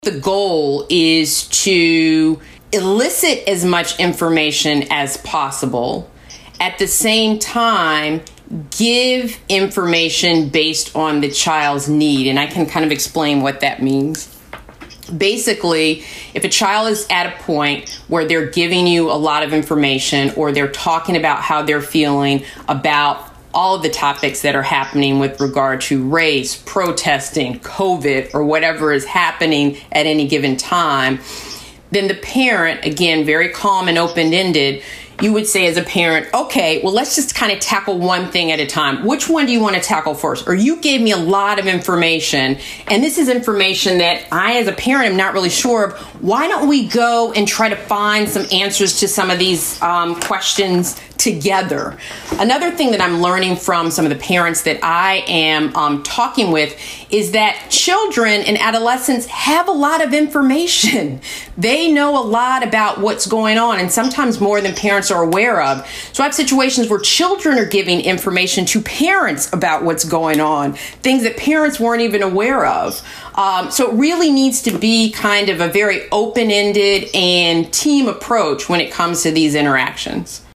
The goal is to elicit as much information as possible. At the same time, give information based on the child's need. And I can kind of explain what that means. Basically, if a child is at a point where they're giving you a lot of information or they're talking about how they're feeling about all of the topics that are happening with regard to race, protesting, COVID, or whatever is happening at any given time, then the parent, again, very calm and open-ended, you would say as a parent, okay, well, let's just kind of tackle one thing at a time. Which one do you want to tackle first? Or you gave me a lot of information, and this is information that I, as a parent, am not really sure of. Why don't we go and try to find some answers to some of these questions together? Another thing that I'm learning from some of the parents that I am talking with is that children and adolescents have a lot of information. They know a lot about what's going on, and sometimes more than parents are aware of. So I have situations where children are giving information to parents about what's going on, things that parents weren't even aware of. So it really needs to be kind of a very open-ended and team approach when it comes to these interactions.